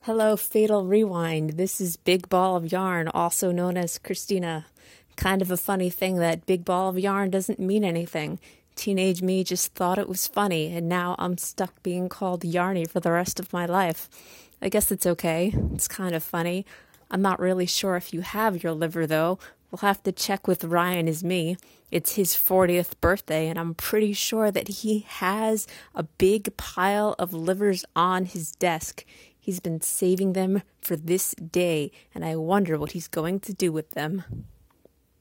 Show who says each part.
Speaker 1: Hello, Fatal Rewind. This is Big Ball of Yarn, also known as Christina. Kind of a funny thing that Big Ball of Yarn doesn't mean anything. Teenage me just thought it was funny, and now I'm stuck being called Yarny for the rest of my life. I guess it's okay. It's kind of funny. I'm not really sure if you have your liver, though. We'll have to check with Ryan as me. It's his 40th birthday, and I'm pretty sure that he has a big pile of livers on his desk. He's been saving them for this day, and I wonder what he's going to do with them.